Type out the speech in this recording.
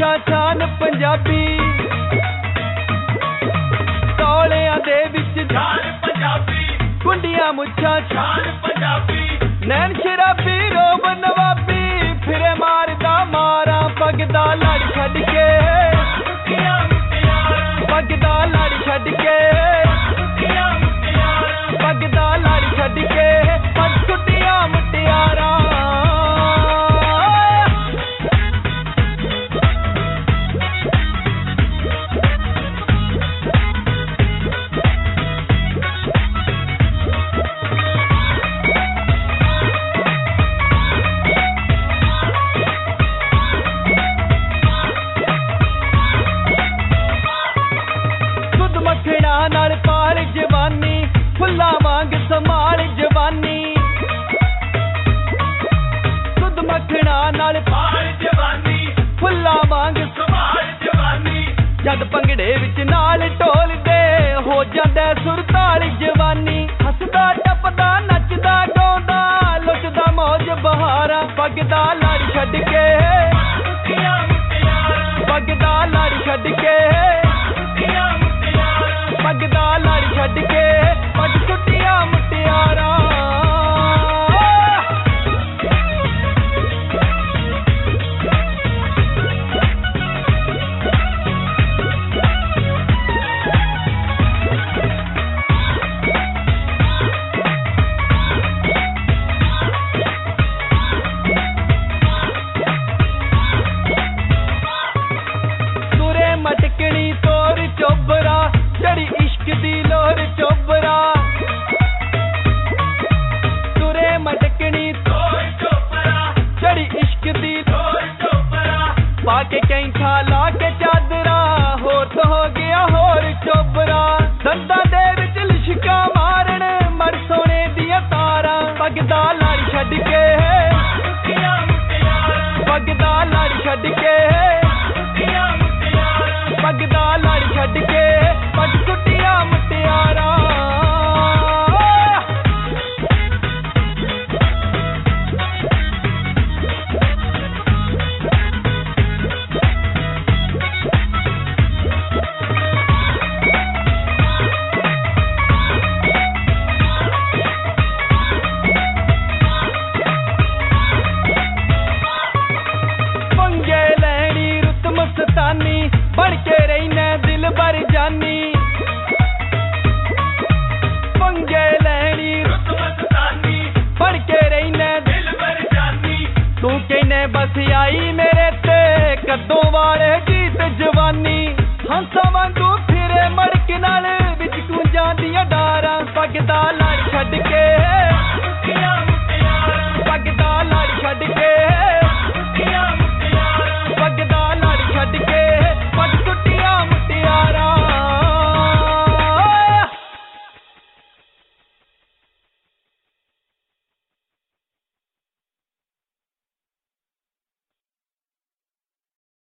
ਮੁੱਛਾਂ ਛਾਨ ਪੰਜਾਬੀ ਤੌਲਿਆਂ ਦੇ ਵਿੱਚ ਛਾਨ ਪੰਜਾਬੀ ਕੁੰਡੀਆਂ ਮੁੱਛਾਂ ਛਾਨ ਪੰਜਾਬੀ ਨੈਣ ਸ਼ਰਾਬੀ ਰੋਬ ਨਵਾਬੀ ਫਿਰੇ ਮਾਰਦਾ ਮਾਰਾਂ ਪੱਗ ਦਾ ਲੜ ਛੱਡ ਕੇ ਟੁੱਟੀਆਂ ਮੁਟਿਆਰਾਂ ਪੱਗ ਦਾ ਲੜ ਛੱਡ ਕੇ ਟੁੱਟੀਆਂ ਮੁਟਿਆਰਾਂ ਪੱਗ ਦਾ ਲੜ ਛੱਡ ਕੇ ਪੱਗ ਟੁੱਟੀਆਂ ਮੁਟਿਆਰਾਂ ਮੱਖਣਾ ਨਾਲ ਪਾਲ ਜਵਾਨੀ ਫੁੱਲਾਂ ਵਾਂਗ ਸੰਭਾਲ ਜਵਾਨੀ ਦੁੱਧ ਮੱਖਣਾ ਨਾਲ ਪਾਲ ਜਵਾਨੀ ਫੁੱਲਾਂ ਵਾਂਗ ਸੰਭਾਲ ਜਵਾਨੀ ਜਦ ਭੰਗੜੇ ਵਿੱਚ ਨਾਲ ਢੋਲਦੇ ਹੋ ਜਾਂਦਾ ਸੁਰਤਾਲ ਜਵਾਨੀ ਹੱਸਦਾ ਟੱਪਦਾ ਨੱਚਦਾ ਗਾਉਂਦਾ ਲੁੱਟਦਾ ਮੌਜ ਬਹਾਰਾਂ ਪੱਗ ਦਾ ਲੜ ਛੱਡ ਕੇ ਟੁੱਟੀਆਂ ਮੁਟਿਆਰਾਂ ਪੱਗ ਦਾ ਲੜ ਛੱਡ ਕੇ